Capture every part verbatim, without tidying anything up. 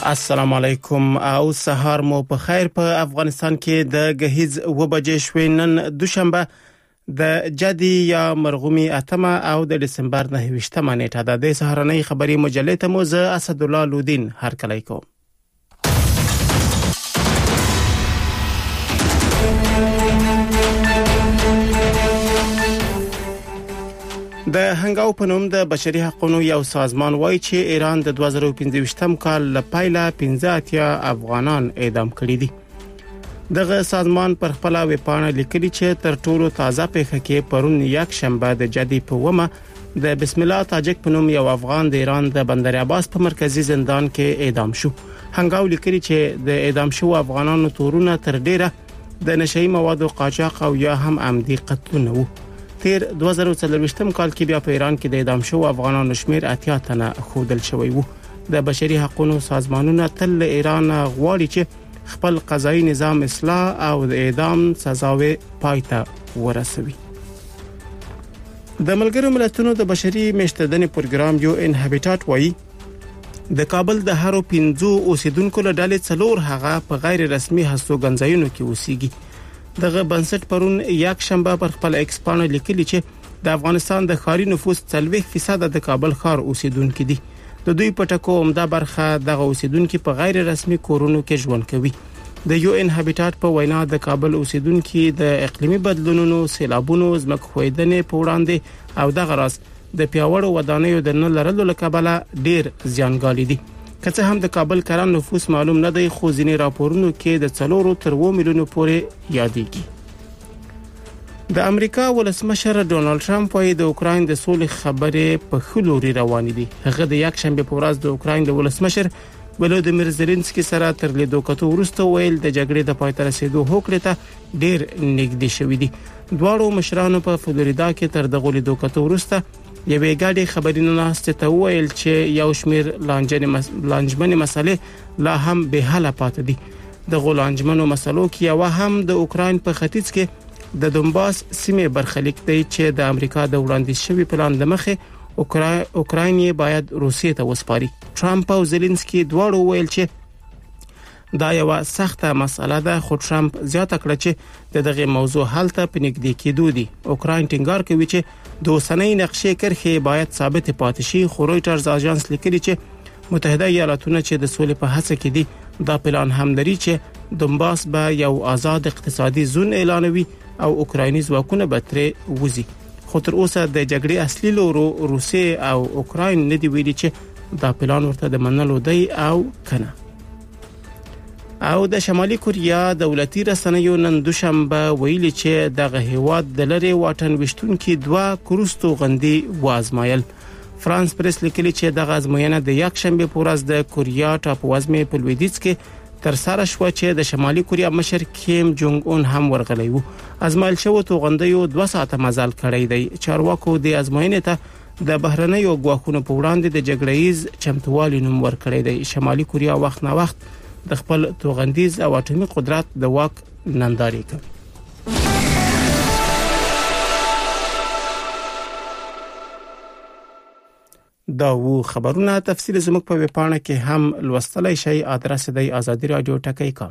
السلام علیکم او سهار مو په خیر. په افغانستان کې د غهیز و بجې شوې نن دوشنبه د جدي یا مرغومي اتمه او د دسمبر نه ویشتمه نیټه ده. د سهارنۍ خبري مجلې ته مو زه اسدالله لودین هرکلی کوم. د هنګاو په نوم د بشري حقوقو یو سازمان وایي چې ایران د دوه زره پنځه کال لپاره پنځه اتیا افغانان اعدام کړي دي. دغه سازمان پر خپل ویب پاڼه لیکلي چې تر ټولو تازه پیښه کې پرون یک شنبه د جدي په ومه د بسم الله تاجک په نوم یو افغان د ایران د بندر عباس په مرکزی زندان کې اعدام شو. هنګاو لیکلي چې د اعدام شو افغانانو تورونه تر ډیره د نشئی موادو قاچاق او یا هم عمدي قتلونه وو. تیر دوه زره څلورویشتم کال کې بیا په ایران کې د اعدام شو افغانانو شمیر اتیا تنه خودل شوی وو. د بشري حقوقو سازمانونه تل ایران غواړي چې خپل قضایي نظام اصلاح او د اعدام سزاوي پایته ورسوي. د ملګرو ملتونو د بشري مشتدنې پروګرام یو ان هابیټاټ وایي د کابل د هرو پنځو اوسیدونکو له ډلې څلور هغه په غیر رسمي هستوګنځایونو کې اوسېږي. دغه بنسټ پرون یک شنبه پر خپل ایکس پاڼه لیکلي چې د افغانستان د ښاري نفوس څلوېښت فیصد د کابل ښار اوسیدونکو دي. د دوی په ټکو عمده برخه دغه اوسیدونکو په غیر رسمي کورونو کې ژوند کوي. د یو ان هابیټاټ په وینا د کابل اوسیدونکو د اقلیمي بدلونونو، سیلابونو، ځمکخویدنې په وړاندې او دغه راز د پیاوړو ودانیو د نه لرلو لکبله ډیر زیانګالي دي. که څه هم د کابل کران نفوس معلوم نه دی، خو ځینې راپورونو کې د څلورو تر اووه میلیونو پورې یادېږي. د امریکا ولسمشر ډونالد ټرمپ وايي د اوکراین د سولې خبرې په خلوري روان دي. هغه د یک شنبه په ورځ د اوکراین د ولسمشر ولودیمیر زيلنسکي سره تر لیدو کتو وروسته ویل د جګړې د پای ته رسیدو هوکړه ته ډیر نږدې شوې دي. دواړو مشرانو په فلوریدا کې تر دغه لیدو کتو وروسته یوې ګاډي خبرینو ناسته ته ویل چې یو شمیر لانجمنې مسلې لا هم به حل پاتې دي. د غولانجمنو مسلو کې یو هم د اوکراین په ختیځ کې د دونباس سیمې برخلیک دی چې د امریکا د وړاندیز شوی پلان لمخې اوکراین باید روسیې ته وسپاري. ټرمپ او زيلنسکي دواړو ویل چې دا یو سخته مسله ده، خو ټرمپ زیاته کړه چې دغه موضوع حل ته پنځګدي کېدو دي. اوکراین ټینګار کوي چې د اوسنۍ نقشې کرښې باید ثابت پاتې شي، خو رويټرز اژانس لیکلي چې متحده ایالاتونه چې د سولې په هڅه کې دي دا پلان هم لري چې دونباس به یو آزاد اقتصادي زون اعلانوي او اوکرایني ځواکونه به ترې وځي. خو تر اوسه د جګړې اصلي لورو روسیې او اوکراین نه دی ویلي چې دا پلان ورته د منلو دی او کنه. او د شمالي کوریا دولتي رسنیو نن دوشنبه ویلي چې دغه هیواد د لری واټن وشتونکو دوا کروستو غندي وازمایل. فرانس پریس لیکلي چې دغه ازموینه د یک شنبه په ورځ د کوریا ټاپوازمې په لویدیځ کې تر سره شو چې د شمالي کوریا مشر کیم جونګ اون هم ورغلی وو. ازمایل شو توغندیو دوه ساعته مزل کړی دی. چارواکو د ازموینې ته د بهرنیو غواخونو په وړاندې د جګړې چمتووالي نوم ورکړی دی. شمالي کوریا وخت نه وخت د خپل توغندیز او اټومي قدرت د واک ننداري کوي. دا وو خبرونه. تفصیل زموږ په ویب پاڼه کې هم لوستلای شئ. ادرس دی آزادی رادیو ټکی کام.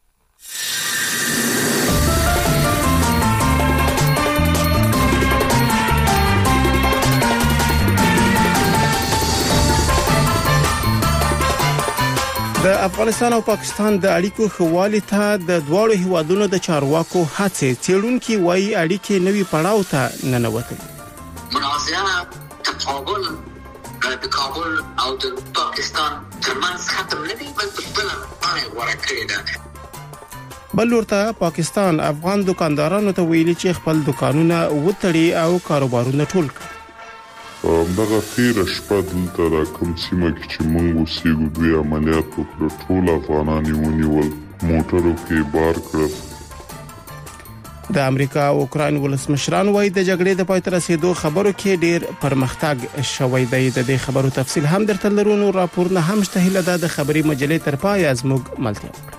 د افغانستان او پاکستان د اړیکو خوالي ته د دواړو هیوادونو د چارواکو هڅې څېړونکي وایي اړیکې نوي پړاو ته ننوتلې. منازعه تقابل د کابل او د پاکستان ترمنځ ختم نه دی، بلکې بل باندې ورکړی ده. بل ورته پاکستان افغان دکاندارانو ته ویلي چې خپل دکانونه وتړي او کاروبارونه ټول کړي. دغه تیر شپه دلته را کوم سیمه کې چې موږ اوسېږو دوی عملیات وکړل، ټول افغانان یې ونیول، موټرو کې بار کړل. د امریکا او اوکراین ولسمشران وایي د جګړې د پای ته رسیدو خبرو کې ډیر پرمختګ شوی دی. د دې خبرو تفصیل هم درته لرو. نو راپورونه هم شته. هله د خبري مجلې تر پای از موږ ملتیا وکړو.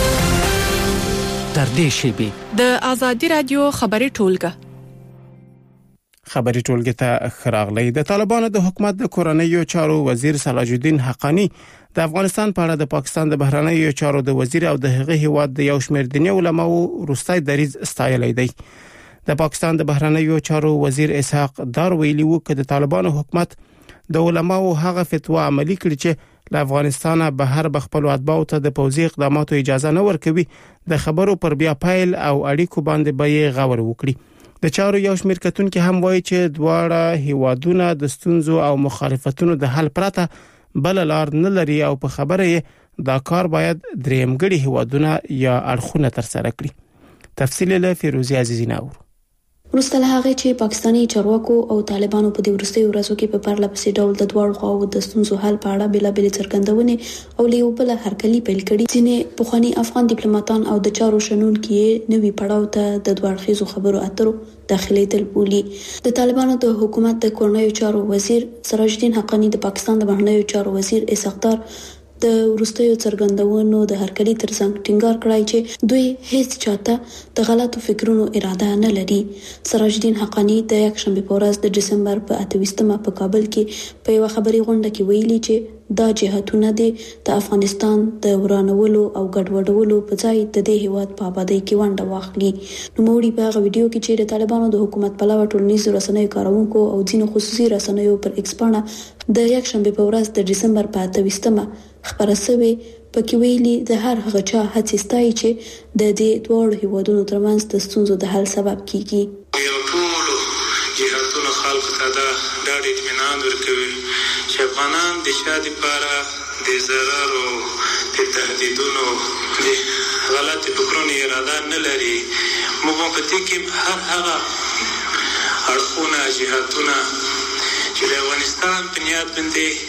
تر دې شی به د آزادی رادیو خبري ټولګه خبري ټولګي ته خراغلی. د طالبانو د حکومت د کورنیو چارو وزیر صلاح الدین حقانی د افغانستان په اړه د پاکستان د بهرنیو چارو د وزیر او د هغه هیواد د یو شمېر دیني علماو وروستي دریځ ستایلی دی. د پاکستان د بهرنیو چارو وزیر اسحاق دار ویلي وو چې د طالبانو حکومت د علماو هغه فتوا عملی کړي چې له افغانستان بهر بخپل اتباعو ته د پوځي اقداماتو اجازه نه ورکوي. د خبرو پر بیا پایل او اړیکو باندې به یې غور وکړي. د چارو یو شمېر کتونکو هم وایي چې دواړه هیوادونه د ستونزو او مخالفتونو د حل پرته بل لار نه لري او په خبره یې دا کار باید درېمګړي هیوادونه یا اړخونه تر سره کړي. تفصیل له فیروزی عزیزی ناور. وروسته له هغه چې پاکستاني چارواکو او طالبانو په دې وروستیو ورځو کې په پرله پسې ډول د دواړو خواو د ستونزو حل په اړه بېلابېلې څرګندونې او لیو بل هرکلي پیل کړي، ځینې پخواني افغان ډیپلوماټان او د چارو شنونکي نوي پړاو ته د دوه اړخیزو خبرو اترو داخليدل بولي. د طالبانو د حکومت د کورنیو چارو وزیر سراج الدین حقانی د پاکستان د بهرنیو چارو وزیر اسحاق دار د وروستیو څرګندونو د هرکلي ترڅنګ ټینګار کړی چې دوی هیڅ چاته د غلطو فکرونو اراده نه لري. سراج الدین حقانی د یک شنبه په ورځ د دسمبر په اتهمه په کابل کې په یو خبري غونډه کې ویلي چې دا جهتونه د افغانستان د ورانولو او ګډوډولو په ځای د دې هیواد په آبادی کې ونډه واخلي. نو موږ په هغه ویډیو کې چې د طالبانو د حکومت په لور ټولنیزو رسنیو کارونکو او ځینو خصوصي رسنیو پر ایکس باندې د یک شنبه په ورځ د دسمبر په اتهمه خبره شوې پکې ویلي د هر هغه چا هڅې ستایي چې د دې دوه هیوادونو ترمنځ د ستونزو د حل سبب کیږي. یو ټول جهاتونو خلکو ته دا ډاډ اطمینان ورکوي چې افغانان د شادي لپاره د ضرر او د تهدیدونو د غلط فکرونو اراده نه لري. موږ په دې کې هر هغه اړخونه جهاتونه چې د افغانستان په نیت باندې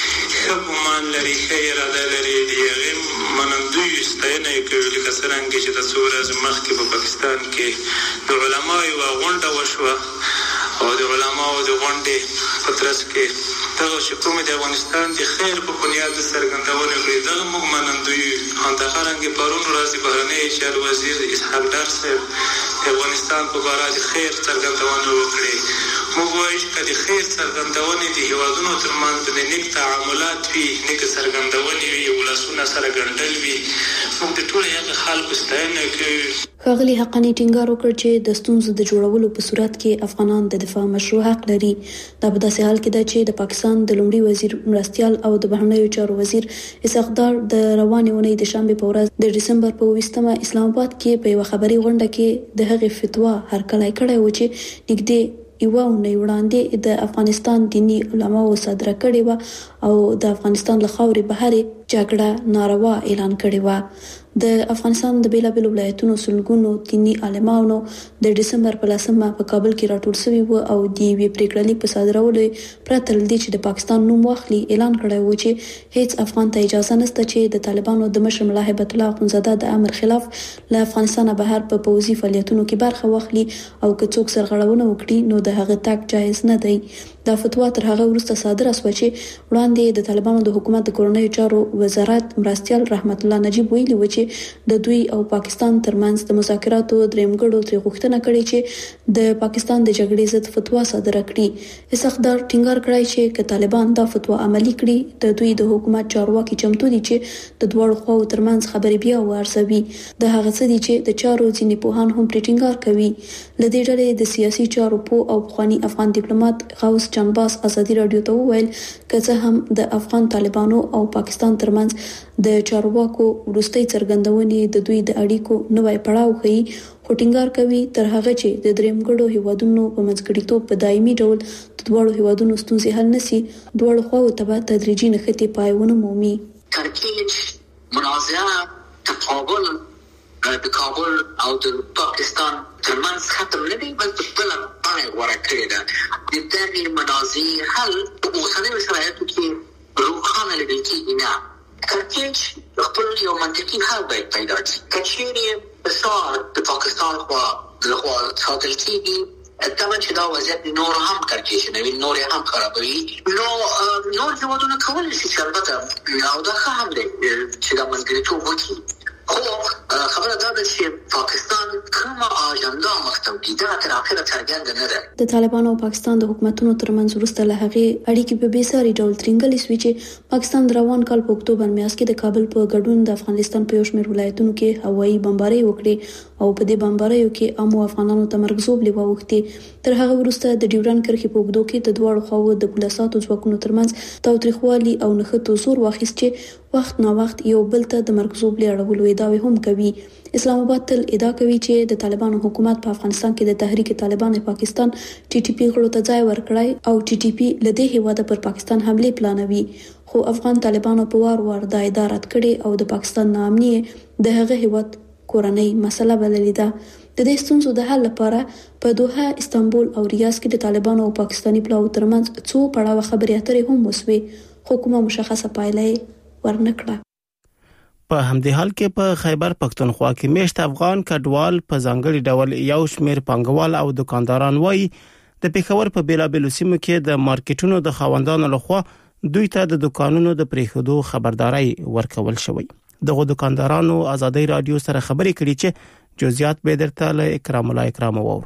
ګمان لري ښه اراده لري د هغې منندوی ستاینه یې کوي، لکه څرنګه چې د څو ورځې مخکې په پاکستان کې د علماو یوه غونډه وشوه او د علماو د غونډې په ترڅ کې دغه چې کومې د افغانستان د خیر په بنیاد څرګندونه کړې دغه موږ منندوی یو. همدارنګه پرون ورځ د بهرنیو چارو وزیر اسحاق دار صاحب د افغانستان په باره د خیر څرګندونه وکړې. موږ وایو چې د خیر څرګندونې د هیوادونو ترمنځ د نیک تعاملات وي، نیک څرګندونې وي، ولسونه سره ګنډل وي. موږ د ټولو هغه خلکو ستاینه کوو. ښاغلي حقانی ټینګار وکړ چې د ستونزو د جوړولو په صورت کې افغانان د دفاع مشروع حق لري. دا په داسې حال کې ده چې د پاکستان د لومړي وزیر مرستیال او د بهرنیو چارو وزیر اسحاق دار د روانې اونۍ د شنبه په ورځ د دسمبر په اووه اسلام آباد کې په یو خبري غونډه کې د هغې فتوا هرکلی کړی و چې نږدې یوه اونۍ وړاندې د افغانستان دینی علماو صادره کړې وه او د افغانستان له خاورې بهرې جګړه ناروا اعلان کړې وه. د افغانستان د بیلابیلو ولایتونو سلګونو دینی عالمانو د دسمبر په لسمه په کابل کې راټول شوي وو او د یوې پریکړې لیک په صادرولو پرته له دې چې د پاکستان نوم واخلي اعلان کړی و چې هیڅ افغان ته اجازه نشته چې د طالبانو د مشر ملا هیبت الله اخونزاده د امر خلاف له افغانستان بهر په پوځي فعالیتونو کې برخه واخلي او که څوک سرغړونه وکړي نو د هغه تګ جایز نه دی. دا فتوا تر هغه وروسته صادره شوه چې وړاندې د طالبانو د حکومت د کورنیو چارو وزارت مرستیال رحمت الله نجیب ویلي و چې د دوی او پاکستان ترمنځ د مذاکراتو درېمګړو ترې غوښتنه کړې چې د پاکستان د جګړې ضد فتوا صادره کړي. اسحاق دار ټینګار کړی چې که طالبان دا فتوا عملي کړي د دوی د حکومت چارواکي چمتو دي چې د دواړو خواو ترمنځ خبرې بیا وارزوي. د هغه څه دي چې د چارو ځینې پوهان هم پرې ټینګار کوي. له دې ډلې د سیاسي چارو پوه او پخواني افغان ډیپلوماټ غوث جانباز ازادي رادیو ته وویل که څه هم د افغان طالبانو او پاکستان ترمنځ د چارواکو وروستۍ څرګندونې د دوی د اړیکو نوی پړاو ښیي، خو ټینګار کوي تر هغه چې د درېمګړو هیوادونو په منځګړیتوب په دایمي ډول د دواړو هیوادونو ستونزې حل نشي، دواړو خواو ته به تدریجي نښتې پای ونه مومي. ترکیج منازعه تقابل د کابل او د پاکستان ترمنځ ختم نه دی بلکې بله بڼه غوره کړې ده. د دغې منازعې حل په اوسنیو شرایطو کې روښانه لیدل کېږي نه. ترکیج خپل یو منطقي حل باید پیدا کړي. که چیرې فشار د پاکستان خوا لخوا ساتل کېږي طبعا چې دا وضعیت نور هم کړکېچنوي، نور هم خرابوي، نو نور هېوادونه کولی شي چې البته او دا ښه هم دی چې دا منځګړیتوب وکړي، خو خبره دا ده چې پاکستان کومه اجنډا مختوي دا تر اخره څرګنده نه ده. د طالبان او پاکستان د حکومتونو ترمنځ وروسته له هغې اړیکې په بیساري ډول ترینګلې شوې چې پاکستان د روان کال په اکتوبر میاشت کې د کابل په ګډون د افغانستان په یو شمېر ولایتونو کې هوایي بمبارۍ وکړې او په دې بمباریو کې عامو افغانانو ته مرګ ژوبلې واوښتې. تر هغه وروسته د ډیورنډ کرښې په اوږدو کې د دواړو خواوو د پولیساتو ځواکونو ترمنځ تاوتریخوالي او نښتو زور واخیست چې وخت نا وخت یو بل ته د مرګ ژوبلې اړولو ادعاوې هم کوي. اسلام آباد تل ادعا کوي چې د طالبانو حکومت په افغانستان کې د تحریک طالبان پاکستان ټي ټي پی غړو ته ځای ورکړای او ټي ټي پی له دې هیواده پر پاکستان حمله پلانوي. خو افغان طالبانو په وار وار د ادارت کړي او د پاکستان نامني د هغه هیواد کورنۍ مسله بللې ده. د دې ستونزو د حل لپاره په دوحه، استانبول او ریاض کې د طالبانو او پاکستاني پلاوو ترمنځ څو پړاوه خبرې اترې هم وسوې، خو کومه مشخصه پایله ورنکړه. په همدې حال کې په خیبر پښتونخوا کې میشت افغان کډوال په ځانګړي ډول یو شمېر پانګوال او دکانداران وایي د پېښور په بیلابېلو سیمو کې د مارکیټونو د خاوندانو لخوا دوی ته د دکانونو د پریښودو خبرداري ورکول شوی. دغه دکاندارانو ازادي رادیو سره خبرې کړي چې جزئیات به درته له اکرام الله اکرام وورو.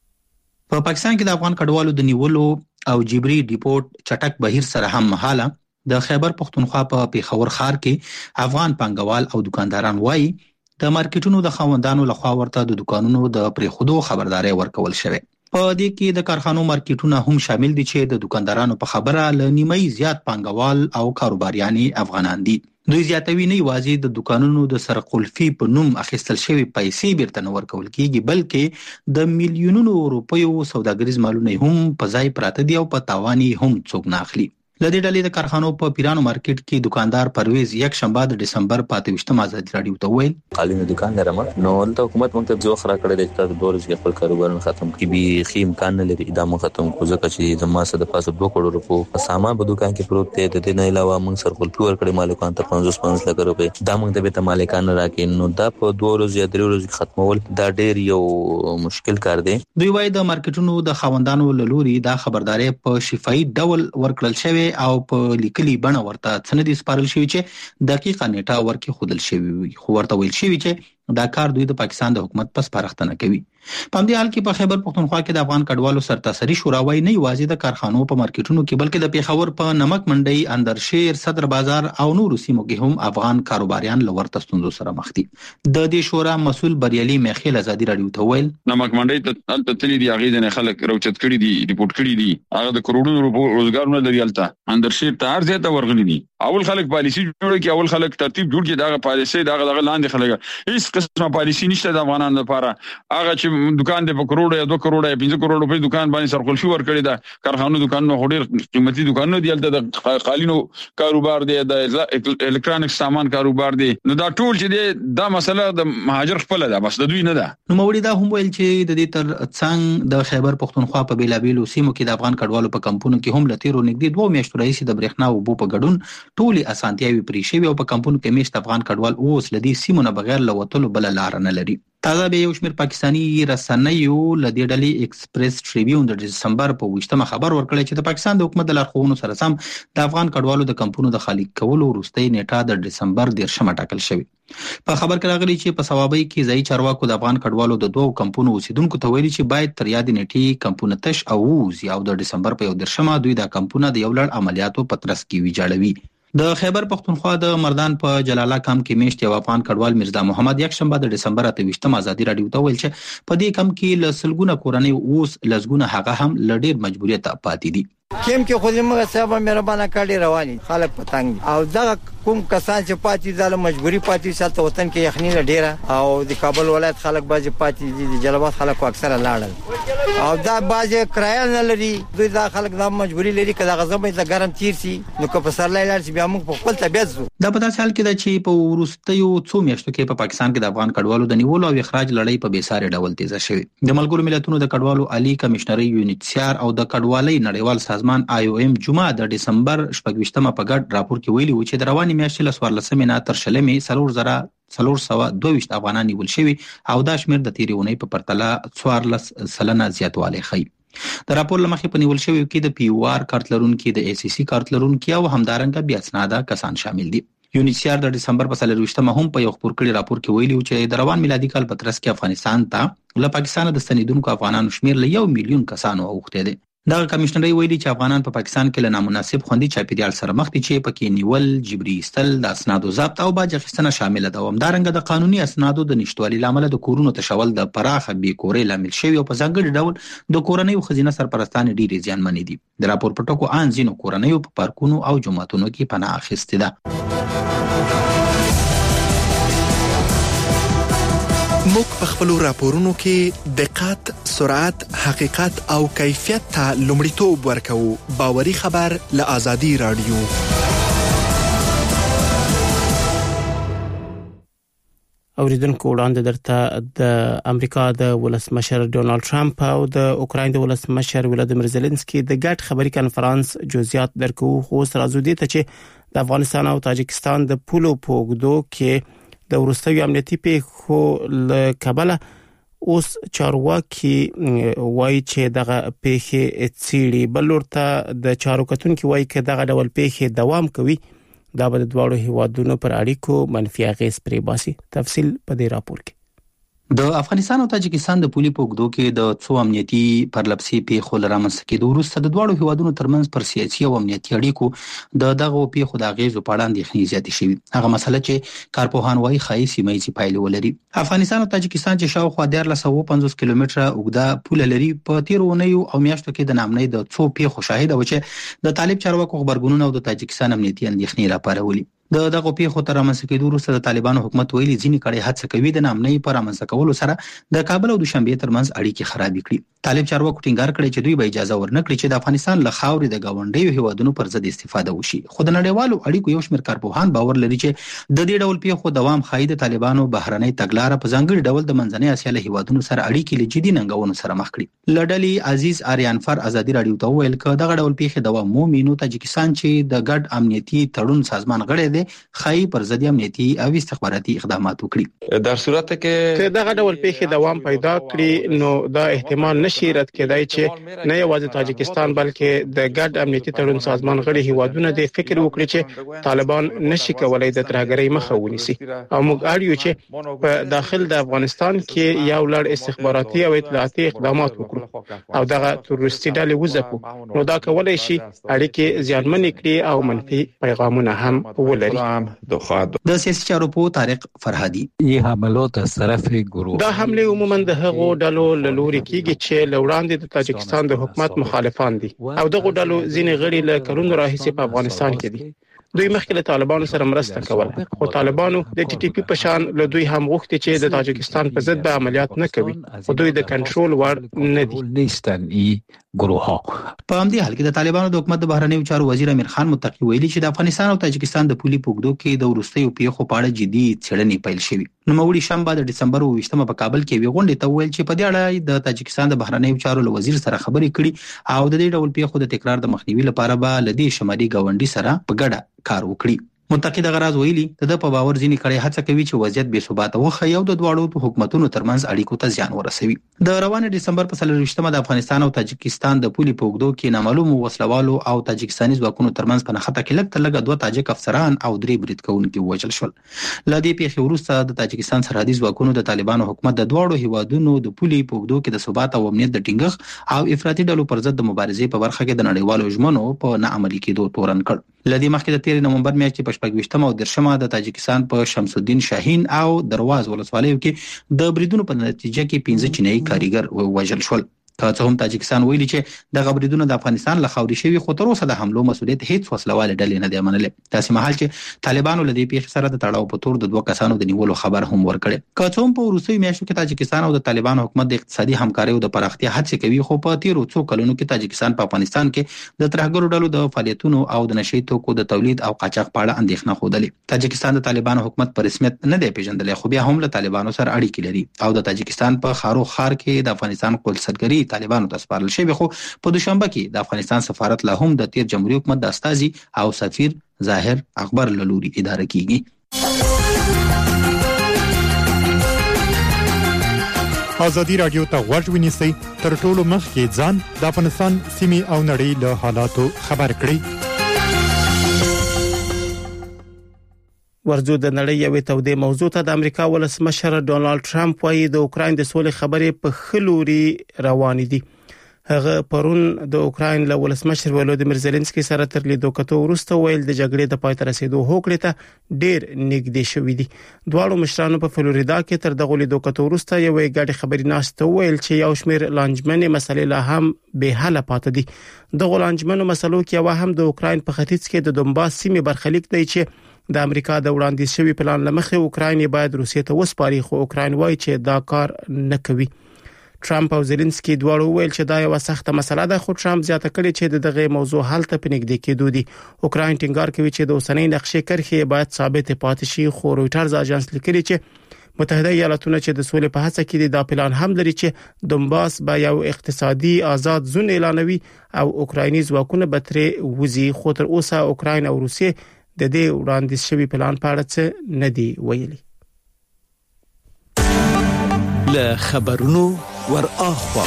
په پاکستان کې د افغان کډوالو د نیولو او جبري ډیپورت چټک بهیر سره هم مهاله د خیبر پښتونخوا په پېښور ښار کې افغان پانګوال او دکانداران وایي د مارکیټونو د خاوندانو لخوا ورته د دکانونو د پریښودو خبرداري ورکول شوی. په دې کې د کارخانو مارکیټونه هم شامل دي چې د دکاندارانو په خبره ل نیمه زیات پانګوال او کاروباریان افغانان دي. دوی زیاتوي نه یوازې د دکانونو د سرقلفي په نوم اخیستل شوی پیسې بیرته نه ورکول کیږي، بلکې د میلیونونو روپیو سوداګریز مالونه هم په ځای پراته دي او په تاوان هم څوک نه اخلي. لدې ډلې د کارخانو په پیرانو مارکیټ کې دکاندار پرویز یک شنبه د دسمبر پاتويشتم ازادي رادیو ته ویل قالینو دکان لرم نو د حکومت موږ ته ځو خرا کړی چې د دورز کې خپل کاروبار ختم کی به خې امکان نه لري ادامه ختم کو ځکه چې د ماسه د پاسه دوه کروڑ روپو سامان په دکان کې پروت دی. د دې نه علاوه موږ سرخل پور کړی مالکان ته پنځوس پنځوس لک روپے دا موږ د بیت مالکان راکې نو دا په دوه ورځې یا درې ورځې ختمول دا ډېر یو مشکل کار دی. دوی وايي د مارکیټونو د خاوندانو له لوري دا خبرداري په شفاهي ډول ورکړل شوی او په کلی بڼه ورته سندې سپارل شوی چې دقیقه نیټه ورکې خودل شوی وي، خو ورته ویل شوی چې دا کار دوی د پاکستان د حکومت پس پرختنه کوي. په همدې حال کې په خیبر پښتونخوا کې د افغان کډوالو سرتاسري شوراوي نه یوازې د کارخانو په مارکیټونو کې بلکې د پېښور په نمک منډي، اندرشیر، صدر بازار او نورو سیمو کې هم افغان کاروباریان لورته ستونزو سره مخ دي. د دې شورا مسؤل بریالي میخیل ازادي رادیو ته ویل نمک منډي ته تل تللی دی هغه د خلک روچت کړي دي، ریپورت کړي دي، هغه د کروڑونو روپو روزګارونه لري. الته اندرشیر ته ارزه ته ورغلي دي. اول خلک پالیسی جوړ کړي، اول خلک ترتیب جوړ کړي، دا پالیسی دا غلغه لاندې خلک هیڅ قسمه پالیسی نشته د افغانانو لپاره. هغه چې دکان د کروڑ یا دوه کروڑ یا پنځه کروڑ روپے دکان باندې سرخلفي ور کړی دا کارخانو دکانونو هډیر قیمتي دکانونه دي. الته د قالینو کاروبار دی، د الکترونیک سامان کاروبار دی. نو دا ټول چې دی دا مسله د مهاجر خپل ده، بس د دوی نه ده. نو موري دا هم ویل چې د دې تر څنګ د خیبر پښتونخوا په بیلابیلو سیمو کې د افغان کډوالو په کمپونو کې هم لتیرو نږدې دوه میاشتو راځي د برېښنا او بو په ګډون ټولي اسانتیاوي پرې شوی او په کمپونو کې میشت افغان کډوال اوس لدی سیمو نه بغیر لوتلو بل لار نه لري. تازه به یو شمېر پاکستاني رسنیو لدې ډلې ایکسپریس ټریبیون د دسمبر په ویشتمه خبر ورکړی چې د پاکستان د حکومت د لارښوونو سره سم د افغان کډوالو د کمپونو د خالي کولو وروستۍ نیټه د دسمبر دیرشمه ټاکل شوې. په خبر کې راغلی چې په ثوابي کې ځای چارواکو د افغان کډوالو د دوه کمپونو اوسیدونکو ته ویلي چې باید تر یاد نیټې کمپونه تش او ووزي او د دسمبر په یو دیرشمه دوی د کمپونه د یو لړ عملیاتو په ترڅ کې ویجاړوي. د خیبر پښتونخوا د مردان په جلاله کم کې میشت یو افغان کډوال مرزا محمد یک شنبه د دسمبر اتویشتم ازادي رادیو ته ویل چې په دې کم کې لسلګونه کورنۍ اوس لسګونه هغه هم لډیر مجبوریت پاتې دي. کیم کې خو زموږ صاحب مهربانه کړي رواني خلک پتنګ او دا کوم کسان چې پاتې ځاله مجبوری پاتې ساتل وطن کې یخنی ډیره او د کابل ولایت خلک باز پاتې دي، د جلبات خلک اکثره لاړل او دا باز کرایه نه لري. دوی دا خلک دا مجبوری لري کله غزه به ګرم تیر سي نو که په سر لاله چې بیا موږ په خپل طبيعت زو. دا په داسې حال کې ده چې په ورستیو څو میاشتو کې په پاکستان کې د افغان کډوالو د نیولو او اخراج لړۍ په بیسارې ډول تیزه شوې. د ملګرو ملتونو د کډوالو عالی کمشنري یونیټسیار او د کډوالۍ نړیوال سازمان آی او ایم جمعه د دسمبر شپږویشتمه په ګډ راپور کې ویلي و چې د رواني میاشتې له څوارلسمې نه تر شلمې څلور زره څلور سوه دوه ویشت افغانان نیول شوي او دا شمېر د تېرې اونۍ په پرتله څوارلس سلنه زیاتوالی ښیي. د راپور له مخې په نیول شویو کې د پی او آر کارت لرونکي، د ای سی سی کارت لرونکي او همدارنګه بې اسناده کسان شامل دي. یونیسیار د دسمبر په څلرویشتمه هم په یو خبر کړي راپور کې ویلي چې د روان میلادي کال په ترڅ کې افغانستان ته له پاکستان د ستنیدونکو افغانانو شمیر له یو میلیون کسانو اوښتی دی. دغه کمشنري ویلي چې افغانان په پاکستان کې له نامناسب خوندي چاپیریال سره مخ دي چې پکې نیول، جبري ایستل، د اسنادو ضبط او باج اخیستنه شامل ده. همدارنګه د قانوني اسنادو د نشټوالي لامل د کورونو تشول د پراخه بیکورې لامل شوی او په ځانګړي ډول د کورنیو ښځینه سرپرستانې ډېرې زیانمنې دي. د راپور په ټکو ان ځینو کورنیو په پارکونو او جوماتونو کې پناه اخیستې ده. موږ په خپل راپورونو کې دقت، سرعت، حقیقت او کیفیت ته لومړیتوب ورکوو. باوري خبر له آزادي رادیو. اوریدونکو وړاندې درته د امریکا د ولسمشر ډونالد ټرمپ او د اوکراین د ولسمشر ولادیمیر زيلنسکي د ګډ خبري کانفرنس جزئیات درکو. خو سره دي ته چې د افغانستان او تاجکستان د پولو پوګدو کې د ورستوي امنیتي پیښو له کبله اوس چارواکي وایي چې دغه پیښې څیړي. بل ورته د چارو کتونکو وایي چې دغه ډول پیښې دوام کوي دا به د دوه هیوادونو پر اړیکو منفي اغیز پرې باسي. تفصیل په دې راپور کې. د افغانستان او تاجکستان د پولي پوګدو کې د څو امنیتي پرلپسې پیښو لرامنځته کېدو وروسته د دوه هیوادونو ترمنځ پر سیاسي او امنیتي اړیکو د دغه پیښو د اغیزو په اړه اندېښنې زیاتې شوې. هغه مسله چې کارپوهان وايي ښایي سیمه ییزې پایلې ولري. افغانستان او تاجکستان چې شاوخوا دیارلس سوه پنځوس کیلومتره اوږده پوله لري په تیرو اونیو او میاشتو کې د ناامنۍ د څو پیښو شاهد و چې د طالب چارواکو خبرګونونه او د تاجکستان امنیتي اندېښنې راپارولې. د دغه پیښو تر رامنځته کېدو وروسته د طالبانو حکومت ویلي ځینې کړي هڅه کوي د ناامنۍ پر رامنځته کولو سره د کابل او دوشنبه ترمنځ اړیکې خراب کړي. طالب چارواکو ټینګار کړی چې دوی به اجازه ورنکړي چې د افغانستان له خاورې د گاونډیو هیوادونو پر ضد استفاده وشي. خو د نړیوالو اړیکو یو شمېر کارپوهان باور لري چې د دې ډول پیښو دوام ښایي د طالبانو بهرنۍ تګلاره په ځانګړي ډول د منځنۍ اسیا له هیوادونو سره اړیکې له جدي ننګونو سره مخ کړي. لډلي عزیز آریانفر آزادي رادیو ته ویل چې دغه ډول پیښې دوام مومي نو تاجکستان چې د ګډ امنیتي تړون سازمان غړی دی ښایي پر ضد امنیتي او استخباراتي اقدامات وکړي. در صورت کې دغه ډول پیښې دوام پیدا کړي نو دا احتمال نشي رد کېدای چې نه یوازې تاجکستان بلکې د ګډ امنیتي تړون سازمان غړي هیوادونه د فکر وکړي چې طالبان نشي کولای د ترهګرۍ مخه ونیسي او موږ اړ یو چې په داخل د افغانستان کې یو لړ استخباراتي او اطلاعاتي اقدامات وکړو او دغه تروریستي ډلې وځپو نو دا کولای شي اړیکې زیانمن کړي او منفي پیغامونه هم ولري. د سیاسي چارو په طارق فرهادي یې حملات از طرف گروه دا حمله عموما د هغو ډلو له لوري کیږي چې لوړاندې د تاجکستان د حکومت مخالفان دي او دغه ډلو ځینې غړي له کلونو راهیسې په افغانستان کې دي. دوی مخکې له طالبانو سره مرسته کوله خو طالبانو د ټي ټي پی په شان له دوی هم غوښتي چې د تاجکستان په ضد به عملیات نه کوي خو دوی د کنټرول وړ نه دي. نیستن ای گروه ها په همدې حال کې د طالبانو د حکومت د بهرنیو چارو وزیر امیر خان متقی ویلي چې د افغانستان او تاجکستان د پولي پوګدو کې د ورستیو پیښو په اړه جدي څېړنې پیل شوې. نوموړي شنبه د دسمبر اوویشتمه په کابل کې وی غونډه ته ویل چې په دې اړه د تاجکستان د بهرنیو چارو له وزیر سره خبرې کړي او د دې ډول پیښو د تکرار د مخنیوي لپاره به لدی شمالي گاونډي سره په ګډه کار وکړي. متقی د غراز ویلي د په باور ځینې کړي هڅه کوي چې وضعیت بې ثبات وخی او د دواړو حکومتونو ترمنځ اړیکو ته زیان ورسوي. د روانه دسمبر په څلرویشتمه د افغانستان او تاجکستان د پولي پوګدو کې نامعلوم وسلوالو او تاجکستاني ځواکونو ترمنځ په نښته کې لږ تر لږه دوه تاجک افسران او درې برید کوونکي وژل شول. له دې پیښې وروسته د تاجکستان سرحدي ځواکونو د طالبانو حکومت د دواړو هیوادونو د پولي پوګدو کې د ثبات او امنیت د ټینګښت او افراطي ډلو پر ضد د مبارزې په برخه کې د نړیوالو ژمنو په ناعملي کېدو تورن کړ. لدې مخکې د تیر نومبر میاشتې په شپږ او درشمه د تاجکستان په شمس الدین شاهین او درواز ولسوالیو کې د بریدونو په نتیجه کې پنځه چینایي کاریګر وژل شول. که څه هم تاجکستان ویلي چې د غبرګونونو د افغانستان له خاورې شوی خو تر اوسه د حملو مسؤلیت هیڅ وسلواله ډلې نه دی منلې. تاسو مهال چې طالبانو له دې پیښې سره د تړاو په تور د دوه کسانو د نیولو خبر هم ورکړي. که څه هم په وروستیو میاشتو کې تاجکستان او د طالبانو حکومت د اقتصادي همکارۍ او د پراختیا هڅې کوي خو په تیرو څو کلونو کې تاجکستان په افغانستان کې د ترهګرو ډلو د فعالیتونو او د نشئی توکو د تولید او قاچاق په اړه اندېښنه خوده. تاجکستان د طالبانو حکومت په رسمیت نه دی پیژندل خو بیا هم له طالبانو سره اړیکې لري او د تاجکستان په خارو خار کې د افغانستان قلصرګری طالبانو ته سپارل شوی خو په دوشنبه کې د افغانستان سفارت له هم د تیر جمهوریت حکومت د استازي او سفیر ظاهر اکبر لوري اداره کیږي. آزادی رادیو ته غوږ ونیسئ تر ټولو مخکې ځان د افغانستان سیمې او نړۍ له حالاتو خبر کړئ. ورځو د نړۍ یوې تودې موضوع ته د امریکا ولسمشر ډونالد ټرمپ وايي د اوکراین د سولې خبرې په خلوري روان دي. هغه پرون د اوکراین له ولسمشر ولودیمیر زيلنسکي سره تر لیدو کتو ورسته ویل د جګړې د پای ته رسیدو هوکړې ته ډېر نږدې شوې دي. دواړو مشرانو په فلوریدا کې تر دغه لیدو کتو ورسته یو غاډي خبري ناشته ویل چې یو شمېر لانجمنې مسلې لا هم به حل پاتې دي. دغه لانجمنو مسلو کې یو هم د اوکراین په ختیځ کې د دونباس سیمې برخلیک دی چې د امریکا د وړاندیز شوی پلان لمخې اوکراین باید روسیې ته وسپاري، خو اوکراین وایي چې دا کار نه کوي. ټرمپ او زيلنسکي دواړو ویل چې دا یو سخته مسله ده، خو ټرمپ زیاته کړي چې دغه موضوع حل ته پنځګد کېدو دي. اوکراین ټینګار کوي چې د اوسنۍ نقشې کرښې باید ثابت پاتې شي، خو رويټرز اژانس لیکلي چې متحده ایالاتونه چې د سولې په هڅه کې دا پلان هم لري چې دونباس به یو اقتصادي آزاد زون اعلانوي او اوکرایني ځواکونه به ترې وځي، خو تر اوسه اوکراین او روسیې د دې وړاندیز شوی پلان په اړه څه نه دی ویلي. له خبرونو ور اخوا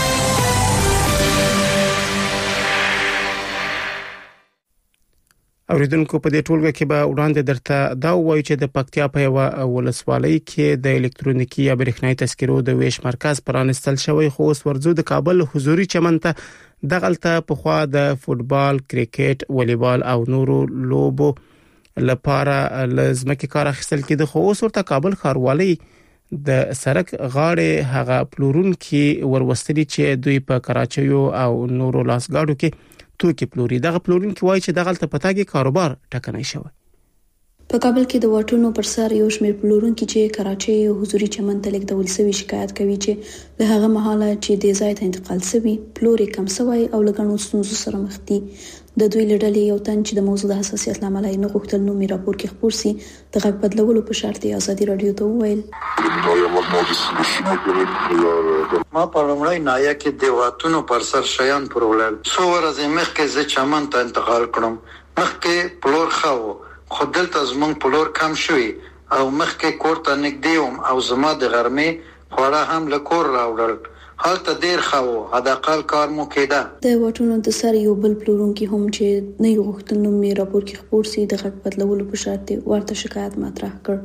اوریدونکو په دې ټولګه کې به وړاندې درته دا وایي چې د پکتیا په یو ولسوالۍ کې د الکترونیکي یا برېښنايي تذکرو د ویش مرکز پرانستل شوی، خو اوس ورځو د کابل حضوري چمن ته دغلته په خوا د فوتبال، کرکټ، والیبال او نورو لوبو لپاره لزمکه کار اخیستل کېده، خو اوس ورته کابل ښاروالۍ د سړک غاړې هغه پلورون کې وروستلي چې دوی په کراچۍ او نورو لاسګاډو کې توکي پلوري. دغه پلورون کې وایي چې دغه تپتاګي کاروبار ټکنۍ شوی. په کابل کې د واټونو پر سر یو شمېر پلورونکي چې کراچۍ او حضوري چمن ته لیږدول شوی شکایت کوي چې له هغه مهاله چې د ځای ته انتقال شوی پلوري کم شوی او لګنو ستونزو سره مخ دي. د دوی لړلې یو تن چې د موضوع د حساسیت لامل یې نه غوښتل نو می راپور کې خبر سي د غږ بدلولو په شرط یې ازادي رادیو ته وویل. ما په لومړی نایا کې د واټونو پر سر شیان پرولل څو ورځې مخکې زه چمن ته انتقال کړم. مخکې پلور خاو خو دلته زمونږ پلور کم شوی او مخکې کور ته نږدې وم او زما د غرمې خوړه هم له کور راوړل. حالته ډیر خاو حداقل کار مو کېده. د واټونو د سر یو بل پلورونکي هم چې نه یو غوښتل نو می راپور کې خبر سي د غږ بدلولو په شرط ورته شکایت مطرح کړ.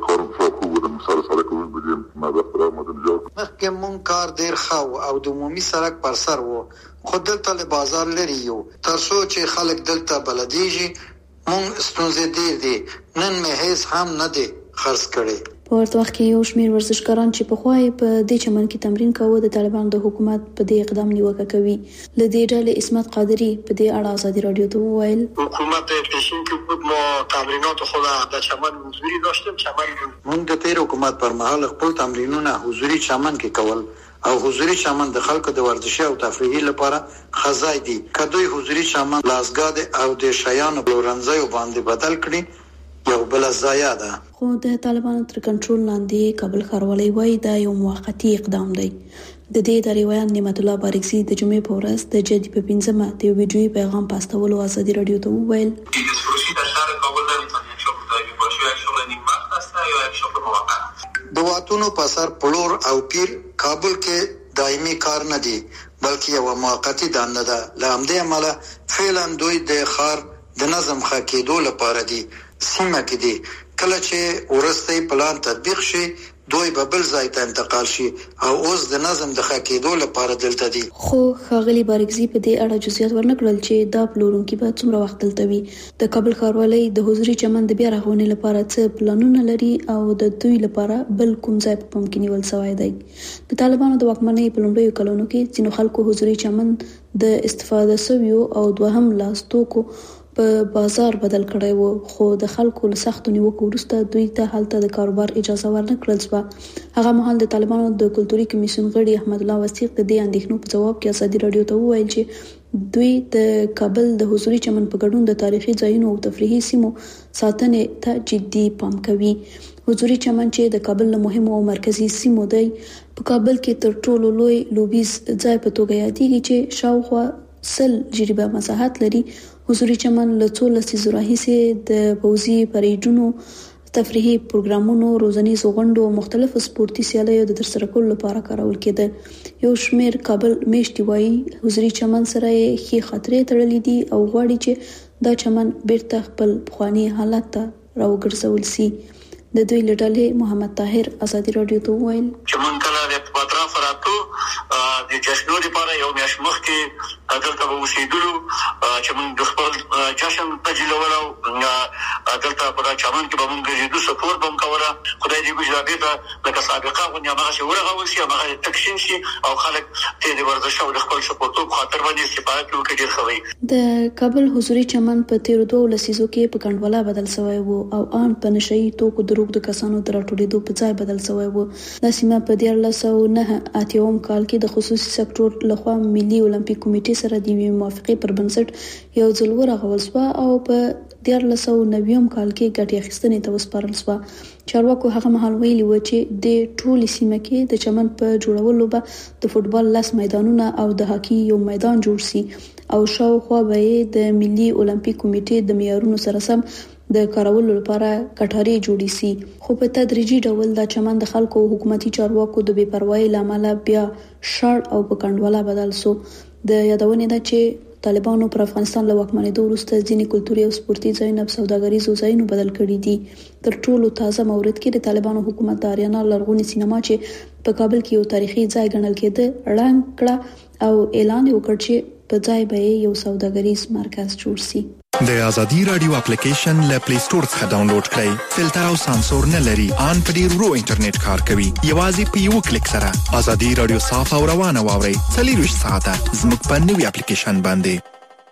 مخکې مونږ کار ډیر خاو او د عمومي سړک پر سر وو، خو دلته له بازار لري یو تر څو چې خلک دلته بلدیږي. مونږ ستونزې ډیر دي، نن مې هیڅ هم نه دی خرڅ کړي. په ورته وخت کې یو شمېر ورزشکاران چې په خوای په دې چمن کې تمرین کاوه د طالبانو د حکومت په دې اقدام نیوکه کوي. لدې ډلې اسمت قادری په دې اړه ازادي رادیو ته وویل حکومت پیشین کې بود ما تمرینات خود در چمن حضوری داشتیم. چمن مونږ د تیر حکومت پر مهال خپل تمرینونه حضوری چمن کې کول او حضوری چمن د خلکو د ورزشي او تفریحي لپاره خزای دي. کدوې حضوری چمن لاسګاد او د شیانو پلورنځي باندې بدل کړي یو بل ضایع ده. خو د طالبانو تر کنټرول لاندې کابل ښاروالۍ وایي دا یو موقتی اقدام دی. د دې د روایت نعمت الله بارکزي د جمعې په ورځ د جدي په پنځمه د ویډیوي پیغام پاستولو ازادي رادیو ته وویل د واتونو په سر پلور او پیر کابل کې دایمي کار نه دی بلکې یو موقتی دنده ده. لامدې عمله فعلا دوی د خار د نظم ښه کېدو لپاره دي. سیمه کې دي کله چې ورستۍ پلان تطبیق شي دوی به بل ځای ته انتقال شي او اوس د نظم د ښه کېدو لپاره دلته دي. خو ښاغلي بارکزي په دې اړه جزئیات ورنکړل چې دا پلورونکي به څومره وخت دلته وي. د کابل ښاروالۍ د حضوري چمن د بیا رغونې لپاره څه پلانونه لري او د دوی لپاره بل کوم ځای په پام کې نیول شوی دی. د طالبانو د واکمنۍ په لومړیو کلونو کې ځینو خلکو حضوري چمن د استفاده شویو او دوهم لاس توکو په بازار بدل کړی وو، خو د خلکو له سختو نیوکو وروسته دوی ته هلته د کاروبار اجازه ورنکړل شوه. هغه مهال د طالبانو د کلتوري کمیسیون غړي احمد الله وثیق د دې اندېښنو په جواب کې ازادي رادیو ته وویل چې دوی د کابل د حضوري چمن په ګډون د تاریخي ځایونو او تفریحي سیمو ساتنې ته جدي پام کوي. حضوري چمن چې د کابل له مهمو او مرکزي سیمو دی په کابل کې تر ټولو لوی لوبیز ځای په توګه یادېږي چې شاوخوا سل جریبه مساحت لري. حضوري چمن له څو لسیزو راهیسې د پوځي پریډونو، تفریحي پروګرامونو، روزنیزو غونډو او مختلفو سپورتي سیالیو د ترسره کولو لپاره کارول کېده. یو شمېر کابل میشتي وایي حضوري چمن سره یې ښې خاطرې تړلې دي او غواړي چې دا چمن بیرته خپل پخواني حالت ته راوګرځول سي. د دوی لړلې محمد طاهر ازادي رادیو ته وویل چې مونږ کله د پاتراف راتو د جشنو لپاره یو میاشت مخکې دلته اوسېدلو چې مونږ د خپل جشن تجلولو دلته په چمن کې به مونږ د سپورت بم کوله. خدای دې ګوزاره ته لکه سابقه غونډه هغه شي ورغول شي هغه تکشین شي او خلک ته د ورزش او د خپل سپورتو په خاطر باندې استفاده کوي ډیر خوي. د کابل حضوري چمن په تیر دوه لسیزو کې په کندواله بدل شوی وو او ان په نشئی توکو دروغ د کسانو تر ټولېدو په ځای بدل شوی وو. د سیمه په دیار لسو نه اتیوم کال کې د خصوصي سکتور لخوا ملي اولمپیک کمیټې سره د موافقې پر بنسټ یو ځل ورغول شو او په دیار لسو نویم کال کې ګټه اخیستنې ته وسپارل شو. چارواکو هغه مهال ویلي و چې د ټولي سیمه کې د چمن په جوړولو به د فوتبال لاس میدانونه او د هاکي یو میدان جوړ سي او شاوخوا به د ملي اولمپیک کمیټې د معیارونو سره سم د کارولو لپاره کټاري جوړی سي. خو په تدریجي ډول د چمن د خلکو حکومتي چارواکو د بې پروايي لامل بیا شړ او په کندواله بدل سو. د یادونه ده چې طالبانو پر افغانستان له واکمنېدو وروسته ځینې کلتوري او سپورتي ځایونه په سوداګریزو ځایونو بدل کړي دي. تر ټولو تازه مورد کې د طالبانو حکومت د اریانا لرغونی سینما چې په کابل کې یو تاریخي ځای ګڼل کېده اعلان کړ او اعلان وکړ چې په ځای به یو سوداګریز مرکز جوړ سي. د ازادي رادیو اپلیکیشن له پلی سٹور څخه ډاونلوډ کړئ. فلټر او سانسور نه لري. ان په ډیر ورو انټرنیټ کار کوي. یوازې په یو کلیک سره ازادي رادیو صاف او روانه واورئ. څلور ساعته زموږ په نوې اپلیکیشن باندې.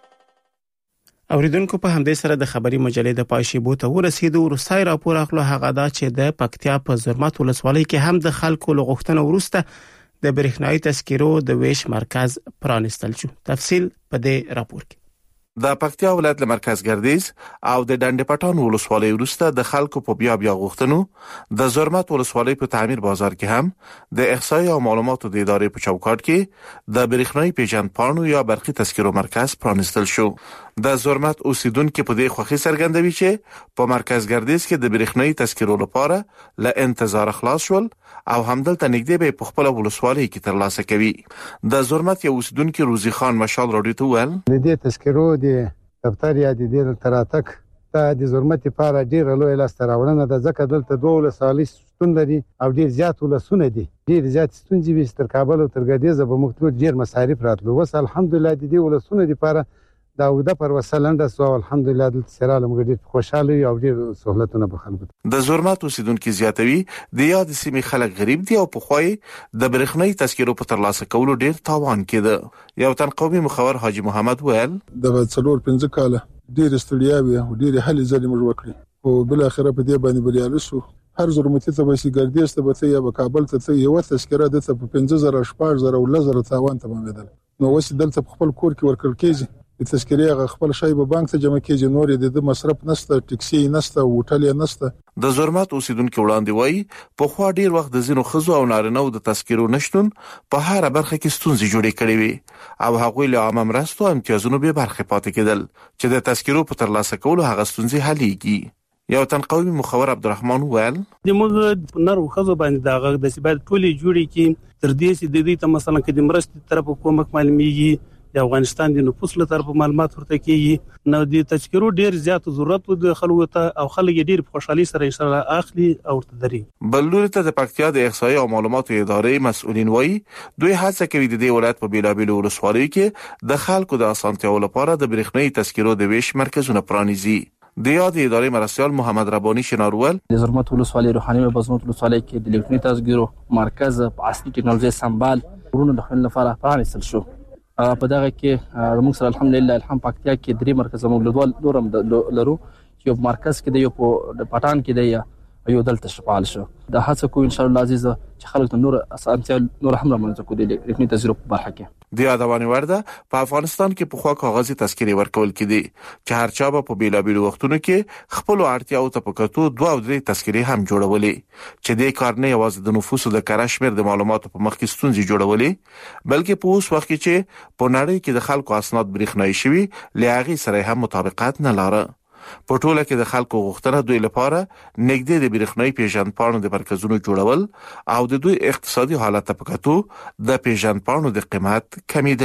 اوریدونکو په همدې سره د خبري مجلې د پایشیبو ته ورسېدو. ورسای راپور اخلو هغه دا چې د پکتیا په زرمت ولسوالۍ کې هم د خلکو لغښتنه ورسته د برېښنايي تذکرو د ویش مرکز پرانستل شو. تفصیل په دې راپور کې. د پکتیا ولایت له مرکز ګردیز او د ډنډ پټان ولسوالۍ وروسته د خلکو په بیا بیا غوښتنو د زرمت ولسوالۍ په تعمیر بازار کې هم د احصایې او معلوماتو د ادارې په چوکاټ کې د برېښنايي پیژند پاڼو یا برقي تذکرو مرکز پرانستل شو. د زرمت اوسیدونکو په دې خوښي څرګندوي چې په مرکز ګردیز کې د برېښنايي تذکرو لپاره له انتظار خلاص شول او همدلته نږدې به په خپل ولسوالۍ کې ترلاسه کوي. د زرمت یو اوسیدونکو روزي خان مشال راډیو ته ویل د دې تذکرو د دفتر یا د دې تراتک ته د زرمت لپاره ډیر لوی لاسته راوړنه ده ځکه دلته دوه ولسوالۍ ستون لري او ډیر زیات ولسونه دي. ډیر زیات ستونزې وي تر کابل او تر ګردیز به مختلف ډیر مصارف راتلو. وس الحمدلله د دې ولسونه لپاره دا ودا پر وسلنده سو الحمدلله د سراله مګډي خوشاله او ډیر سہولتونه به خلکو. د زرمت اوسیدونکو زیاتوي د یاد سیمې خلک غریب دي او په خوای د برېښنايي تذکرو په ترلاسه کولو ډیر تاوان کېده. یو تنقومي مخور حاجی محمد ویل د څلور پنځه کاله ډیر استړیاوي او ډیر هلي ځلې موږ وکړي او بل اخره په دې باندې بریالي شو. هر زرمتي ته به سي ګردیز ته به یا به کابل ته یو تذکره د په پنځه زره شپږ زره او لزر تاوان ته باندې. نو وس دلته خپل کور کې ورکړ کېږي د تذکرې هغه خپل شای په بانک ته جمع کېږي. نور د مصرف نشته، ټیکسي نشته، هوټل نشته. د زرمت اوسیدونکو وړاندې وایي په خوا ډیر وخت د زینو خزو او نارینه د تذکرو نشټون په هر برخه کې ستونزې جوړې کړې وي او هغوی له عامه مرستو امتیازونو به برخه پاتې کېدل چې د تذکرو په ترلاسه کولو هغه ستونزې حلېږي. یو تنقومي مخور عبدالرحمن ویل د موږ نر خزو باندې دغه د سبب ټولي جوړي کې تر دې چې د دې ته مثلا کې د مرستې طرف کومک معلومیږي د افغانستان د نفوس له طرف معلومات ورته کیږي. نو د تذکرو ډیر زیات ضرورت د خلکو ته او خلک ډیر په خوشحالي سره ان شاء الله اخلي او تدري. بلور ته د پکتیا د احصایې او معلوماتو ادارې مسؤلین وایي دوی هڅه کوي د دې ولایت په بیلابیلو ولسوالیو کې د خلکو د اسانتیاو لپاره د برېښنايي تذکرو د ویش مرکزونه پرانیزي. د یاد ادارې مرسیال محمد ربانی شنارول د زرمت ولسوالۍ روحاني او بزمت ولسوالۍ کې د الکترونیک تذکرو مرکز په اصلي ټکنالوژي سمبال ورونو د خلکو لپاره پرانیستل شو. په دغه کې موږ سره الحمدلله الحمد پکتیا کې درې مرکز موږ لدوال دورم لرو چې یو مرکز کې د یو په پټان کې دی یو دلته شفال شو. د هڅه کو ان شاء الله عزیز چې خلک نور اسانتیا نور هم رامنځته کو دي الکترونیک تذکرو په برخه کې. د یادونه ورده په افغانستان کې په خوا کاغذي تذکرې ورکول کېدي چې هر چا په بیلابیلو وختونو کې خپل اړتیاو ته پکاتو دوه او درې تذکرې هم جوړولې چې د کار نه یوازې د نفوسو د کره شمیر د معلوماتو په مخ کې ستونزې جوړولې بلکې په اوس وخت کې چې په نړۍ کې د خلکو اسناد برېښنايي شوي لهغه سره هم مطابقت نه لاره. په ټوله کې د خلکو غوښتنه دوی لپاره نږدې د برېښنايي پیژند پاڼو د مرکزونو جوړول او د دوی اقتصادي حالت په کتو د پیژند پاڼو د قیمت کمیدل